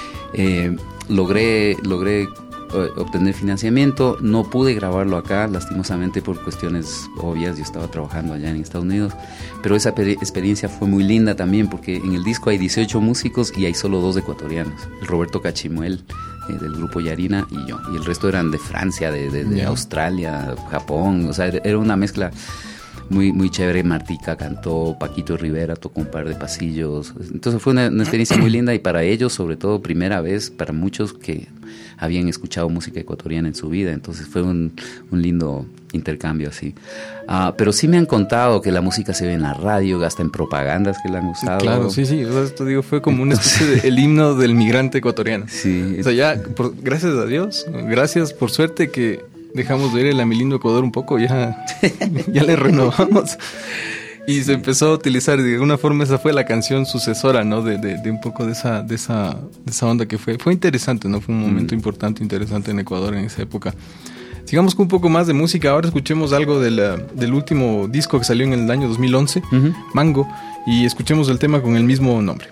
Logré obtener financiamiento. No pude grabarlo acá, lastimosamente, por cuestiones obvias. Yo estaba trabajando allá en Estados Unidos, pero esa experiencia fue muy linda también, porque en el disco hay 18 músicos y hay solo 2 ecuatorianos: el Roberto Cachimuel del grupo Yarina y yo, y el resto eran de Francia, de Australia, Japón. O sea, era una mezcla muy, muy chévere. Martica cantó, Paquito Rivera tocó un par de pasillos. Entonces fue una experiencia muy linda, y para ellos, sobre todo, primera vez, para muchos que habían escuchado música ecuatoriana en su vida. Entonces fue un lindo intercambio así. Pero sí me han contado que la música se ve en la radio, hasta en propagandas que le han usado. Claro, sí. O sea, esto digo, fue como una especie de el himno del migrante ecuatoriano. Sí. O sea, ya, gracias a Dios, gracias por suerte que dejamos de ir el Amilindo Ecuador un poco, ya le renovamos. Y se empezó a utilizar, de alguna forma esa fue la canción sucesora, ¿no? De un poco de esa onda que fue interesante, ¿no? Fue un momento importante, interesante en Ecuador en esa época. Sigamos con un poco más de música. Ahora escuchemos algo del último disco que salió en el año 2011, Mango, y escuchemos el tema con el mismo nombre.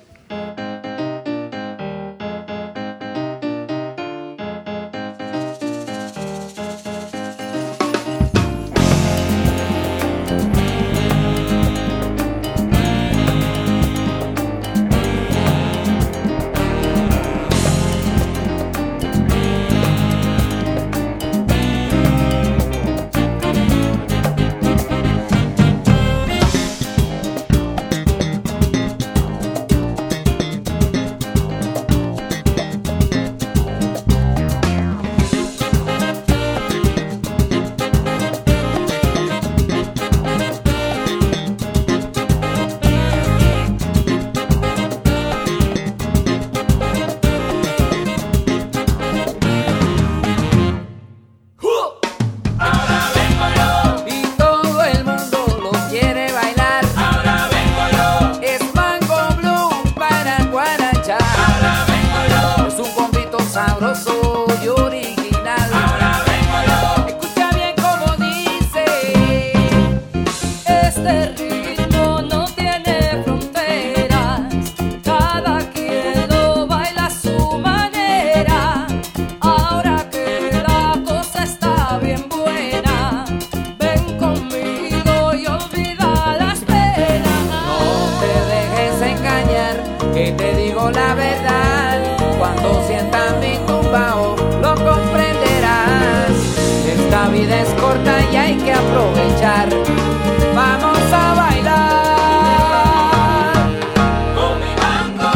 soy original. Ahora vengo yo. Escucha bien como dice. Este ritmo no tiene fronteras, cada quien lo baila a su manera. Ahora que la cosa está bien buena, ven conmigo y olvida las penas. No te dejes engañar, que te digo la verdad. Cuando sientas mi tumbao, lo comprenderás. Esta vida es corta y hay que aprovechar. Vamos a bailar Con mi mango.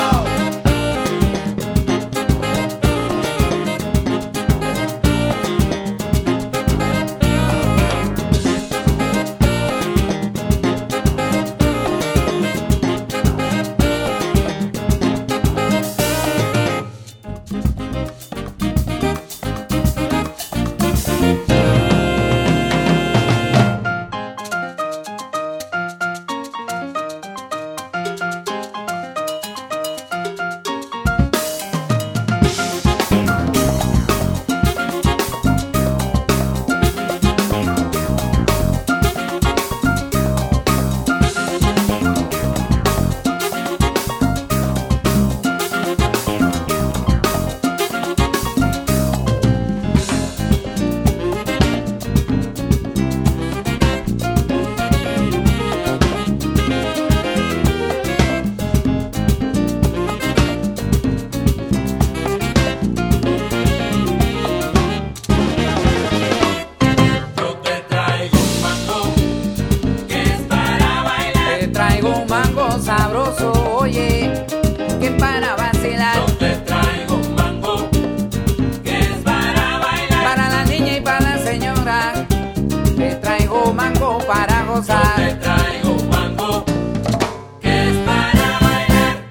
Yo te traigo un mango que es para bailar. Te traigo un mango sabroso, oye, que para vacilar. Yo te traigo un mango que es para bailar. Para la niña y para la señora, te traigo mango para Yo gozar. te traigo un mango que es para bailar.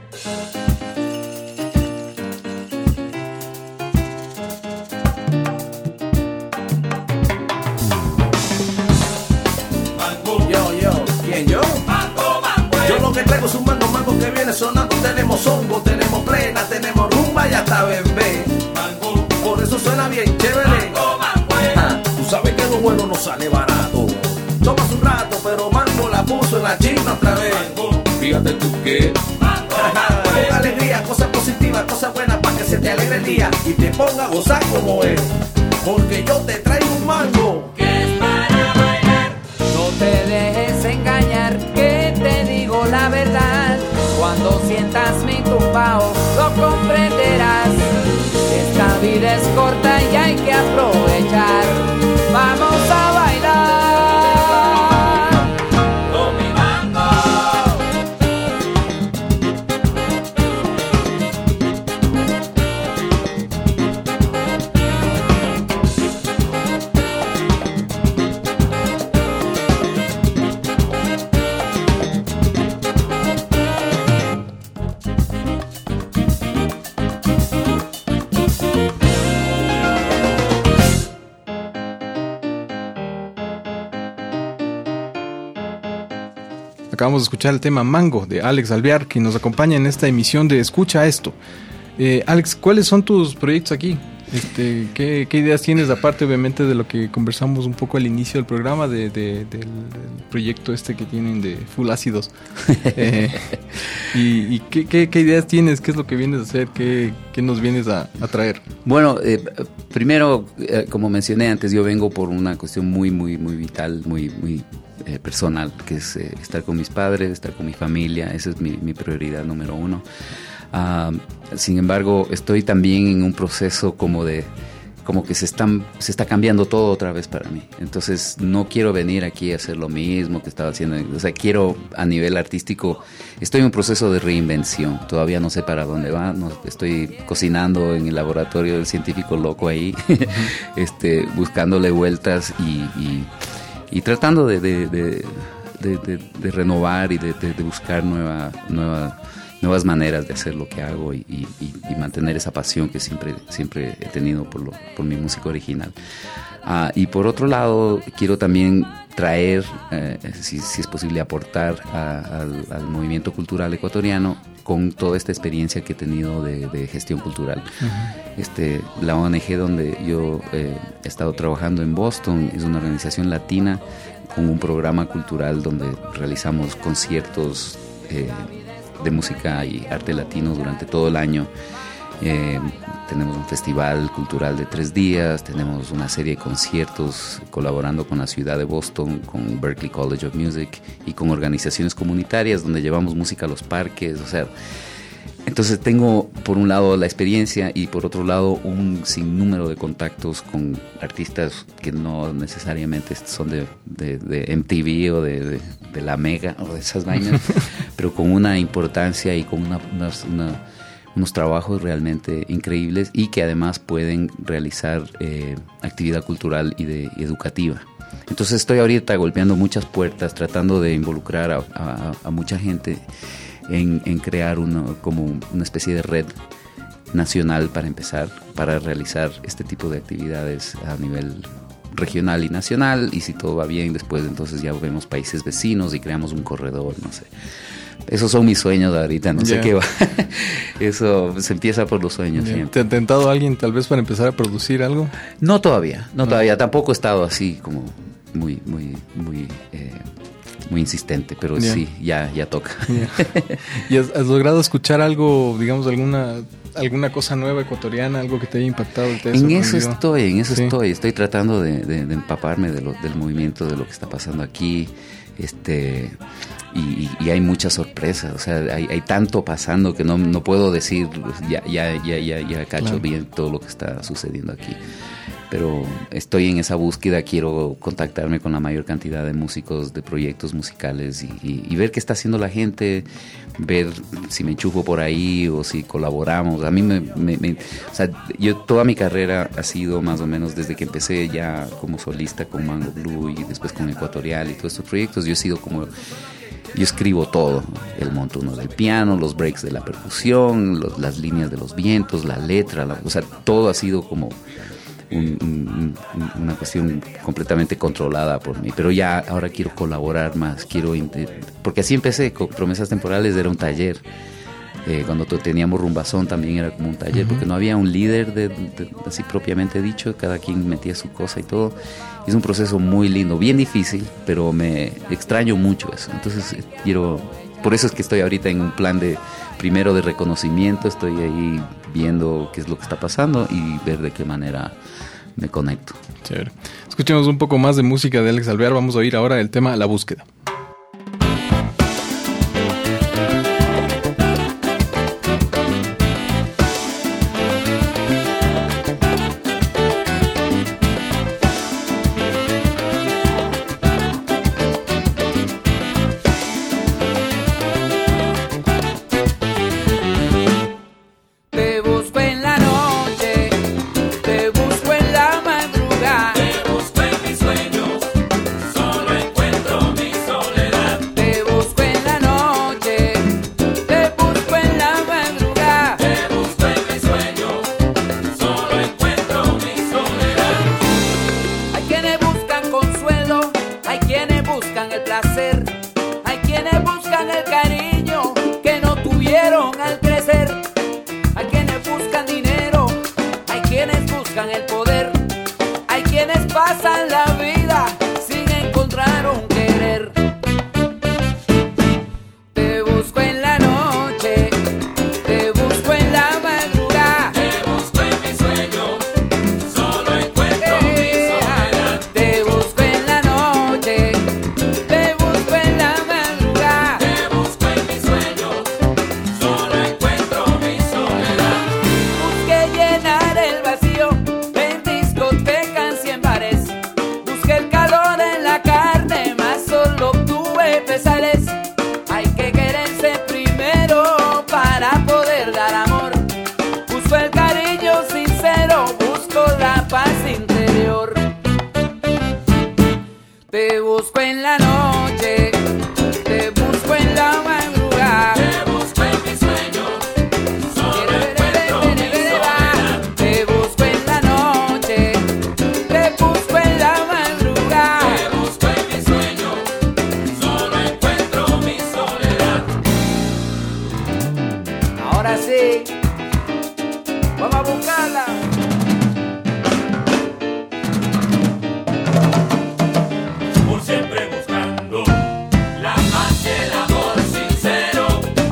Mango, ¿Quién yo? mango, mango. Yo lo que traigo es un mango que viene sonando. Tenemos hongo, tenemos plena, tenemos rumba y hasta bebé. Mango, Por eso suena bien chévere. mango, mango. Ah, tú sabes que lo bueno no sale barato. Tomas un rato, pero mango la puso en la china otra vez. Mango, Fíjate tú que con alegría, cosas positivas, cosas buenas para que se te alegre el día y te ponga a gozar como es. Porque yo te traigo un mango. que es para bailar. No te dejes engañar, que te digo la verdad. Cuando sientas mi tumbao, lo comprenderás. Esta vida es corta y hay que aprovechar. Vamos a bailar Con mi mango. Acabamos de escuchar el tema Mango de Alex Alvear, que nos acompaña en esta emisión de Escucha Esto. Alex, ¿cuáles son tus proyectos aquí? ¿Qué ideas tienes, aparte obviamente de lo que conversamos un poco al inicio del programa, del proyecto que tienen de Full Ácidos? ¿Y qué ideas tienes? ¿Qué es lo que vienes a hacer? ¿Qué nos vienes a traer? Bueno, primero, como mencioné antes, yo vengo por una cuestión muy vital, muy personal, que es estar con mis padres, estar con mi familia. Esa es mi prioridad número uno. Sin embargo, estoy también en un proceso como que se está cambiando todo otra vez para mí. Entonces no quiero venir aquí a hacer lo mismo que estaba haciendo. O sea, quiero, a nivel artístico, estoy en un proceso de reinvención. Todavía no sé para dónde va. No, estoy cocinando en el laboratorio del científico loco ahí, buscándole vueltas y tratando de renovar y de buscar nueva nuevas maneras de hacer lo que hago y mantener esa pasión que siempre he tenido por mi música original. Y por otro lado, quiero también traer, si es posible, aportar al movimiento cultural ecuatoriano con toda esta experiencia que he tenido de gestión cultural. Uh-huh. La ONG donde yo he estado trabajando en Boston es una organización latina con un programa cultural donde realizamos conciertos de música y arte latino durante todo el año. Tenemos un festival cultural de 3 días, tenemos una serie de conciertos colaborando con la ciudad de Boston, con Berklee College of Music y con organizaciones comunitarias donde llevamos música a los parques. O sea, entonces tengo por un lado la experiencia y por otro lado un sinnúmero de contactos con artistas que no necesariamente son de MTV o de la Mega o de esas vainas, pero con una importancia y con unos trabajos realmente increíbles y que además pueden realizar actividad cultural y educativa. Entonces estoy ahorita golpeando muchas puertas, tratando de involucrar a mucha gente en crear como una especie de red nacional para empezar, para realizar este tipo de actividades a nivel regional y nacional, y si todo va bien después entonces ya vemos países vecinos y creamos un corredor, no sé. Esos son mis sueños ahorita, no sé qué va. Eso se empieza por los sueños siempre. ¿Te ha tentado alguien tal vez para empezar a producir algo? No todavía. Tampoco he estado así como muy insistente, pero sí, ya toca. ¿Y has logrado escuchar algo, digamos, alguna cosa nueva ecuatoriana, algo que te haya impactado? En eso estoy. Estoy tratando de empaparme del movimiento, de lo que está pasando aquí. Y hay muchas sorpresas, o sea, hay tanto pasando que no puedo decir ya cacho bien todo lo que está sucediendo aquí. Pero estoy en esa búsqueda, quiero contactarme con la mayor cantidad de músicos, de proyectos musicales y ver qué está haciendo la gente, ver si me enchufo por ahí o si colaboramos. A mí o sea, yo toda mi carrera ha sido más o menos desde que empecé ya como solista con Mango Blue y después con Ecuatorial y todos estos proyectos, yo he sido como... Yo escribo todo, el montuno del piano, los breaks de la percusión, las líneas de los vientos, la letra, o sea, todo ha sido como una cuestión completamente controlada por mí. Pero ya ahora quiero colaborar más, porque así empecé, con Promesas Temporales era un taller. Cuando teníamos Rumbazón también era como un taller, porque no había un líder así propiamente dicho, cada quien metía su cosa y todo. Es un proceso muy lindo, bien difícil, pero me extraño mucho eso. Entonces por eso es que estoy ahorita en un plan primero de reconocimiento, estoy ahí viendo qué es lo que está pasando y ver de qué manera me conecto. Chévere. Escuchemos un poco más de música de Alex Alvear. Vamos a oír ahora el tema La Búsqueda. Busqué llenar el vacío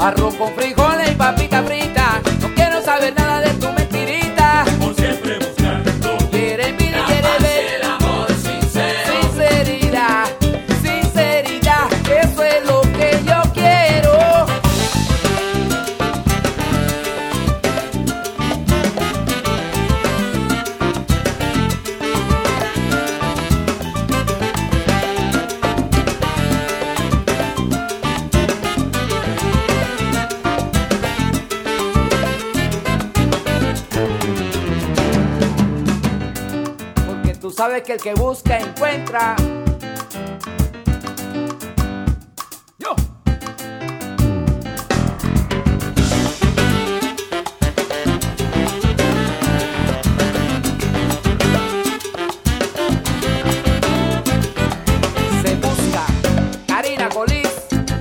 arroz con frijoles y papita frita. No quiero saber nada de tu mentirita. Por siempre buscando Quiere vivir y quiere ver el amor sincero. sinceridad, sinceridad. Eso es lo que yo quiero. Porque tú sabes que el que busca encuentra. Yo. Se busca Karina Colís.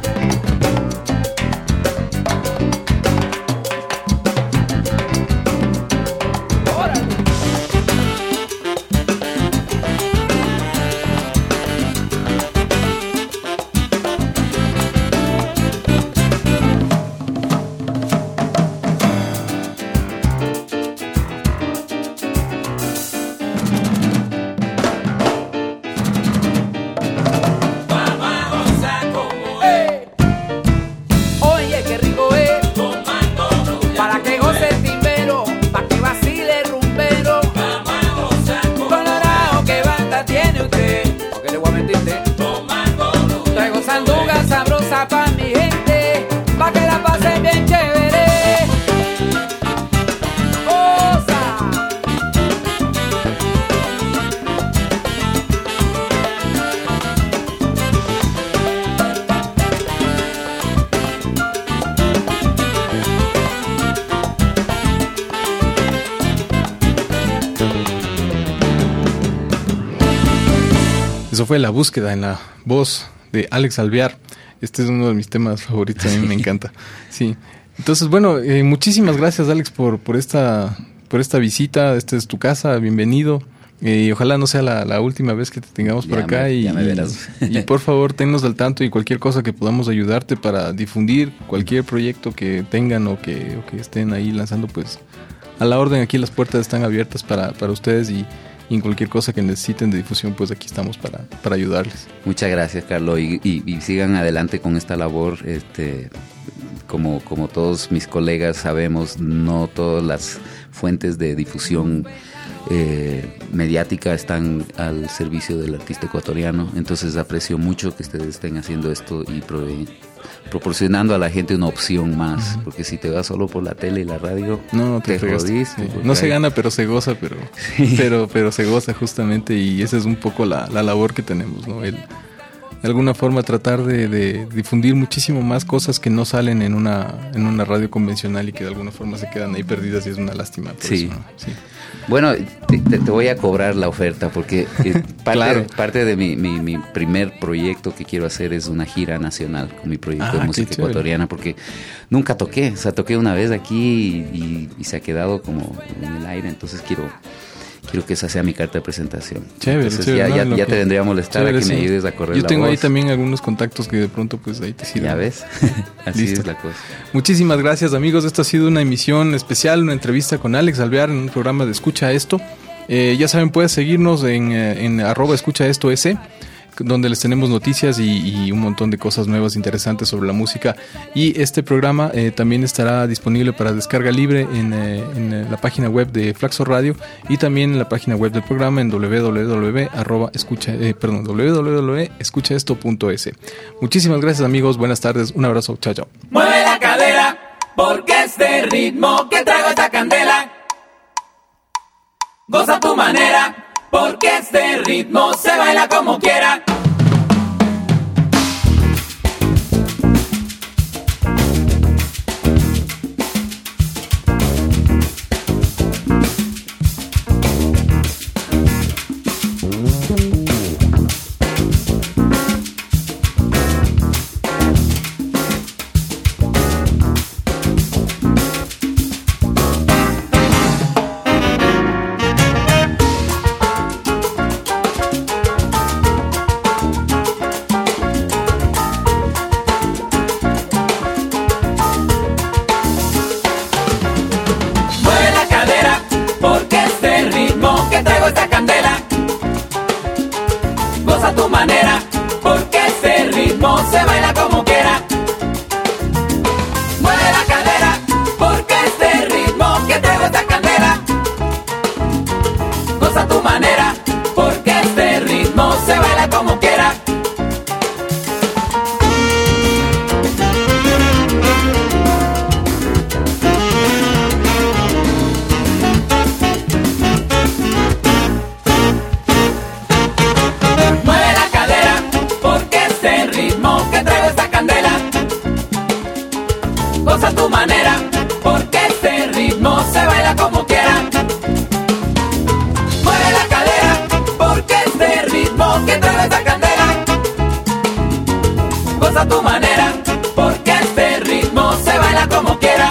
Órale. Vamos a gozar como es, Oye, qué rico es. tomando Para que goce el timbero, para que vacile el rumbero. vamos a gozar como Colorado, ¿qué banda tiene usted? ¿Por qué le voy a mentirte? tomando Traigo sanduga sabrosa pa' mi gente, pa' que la pasen bien chévere. Goza. Eso fue La Búsqueda en la voz de Alex Alvear. Este es uno de mis temas favoritos, a mí me encanta. Sí. Entonces, bueno, muchísimas gracias, Alex, por esta visita. Esta es tu casa, bienvenido. Y ojalá no sea la última vez que te tengamos por Ya acá. ya me verás. Y por favor, tennos al tanto y cualquier cosa que podamos ayudarte para difundir cualquier proyecto que tengan o que estén ahí lanzando, pues a la orden. Aquí las puertas están abiertas para ustedes y en cualquier cosa que necesiten de difusión, pues aquí estamos para ayudarles. Muchas gracias, Carlos, y sigan adelante con esta labor. Como todos mis colegas sabemos, no todas las fuentes de difusión mediática están al servicio del artista ecuatoriano. Entonces aprecio mucho que ustedes estén haciendo esto y proporcionando a la gente una opción más, porque si te vas solo por la tele y la radio, No te fregaste. jodiste, Sí. porque No se hay- gana, pero se goza, pero se goza justamente, y esa es un poco la labor que tenemos, ¿no? De alguna forma tratar de difundir muchísimo más cosas que no salen en una radio convencional y que de alguna forma se quedan ahí perdidas, y es una lástima. Por Sí. eso, ¿no? Sí. Bueno, te voy a cobrar la oferta porque Claro. parte de mi primer proyecto que quiero hacer es una gira nacional con mi proyecto de Ah, música qué chévere. ecuatoriana, porque nunca toqué, o sea, toqué una vez aquí y se ha quedado como en el aire. Entonces quiero que esa sea mi carta de presentación. Chévere, Entonces chévere, ya ¿no? Lo te que- vendría a molestar chévere, a que me sí. ayudes a correr Yo la tengo ahí voz. también algunos contactos que de pronto pues ahí te sirven. Ya ves, así Listo. es la cosa. Muchísimas gracias, amigos. Esta ha sido una emisión especial, una entrevista con Alex Alvear en un programa de Escucha Esto. Ya saben, puedes seguirnos en @escuchaesto.es, donde les tenemos noticias y un montón de cosas nuevas interesantes sobre la música. Y este programa también estará disponible para descarga libre en la página web de Flaxo Radio, y también en la página web del programa en www.escuchaesto.es. Muchísimas gracias, amigos. Buenas tardes. Un abrazo. Chao, chao. Mueve la cadera, porque este ritmo que traigo esta candela. Goza a tu manera, porque este ritmo se baila como quiera. traigo esa candela. Goza tu manera, porque este ritmo se baila como quiera.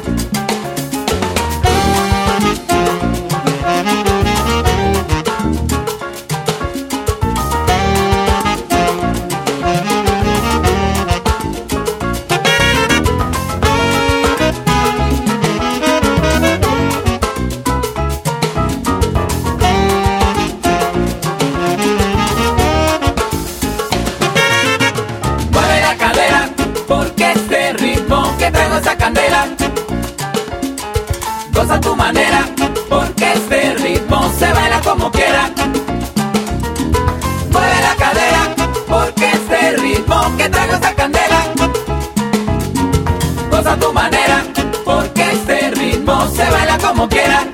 Mueve la cadera, porque este ritmo que traigo esa candela. Goza tu manera, porque este ritmo se baila como quiera. Mueve la cadera, porque este ritmo que traigo esa candela. Goza tu manera, porque este ritmo se baila como quiera.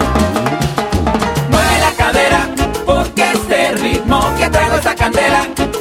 Mueve la cadera, porque este ritmo que traigo esa candela.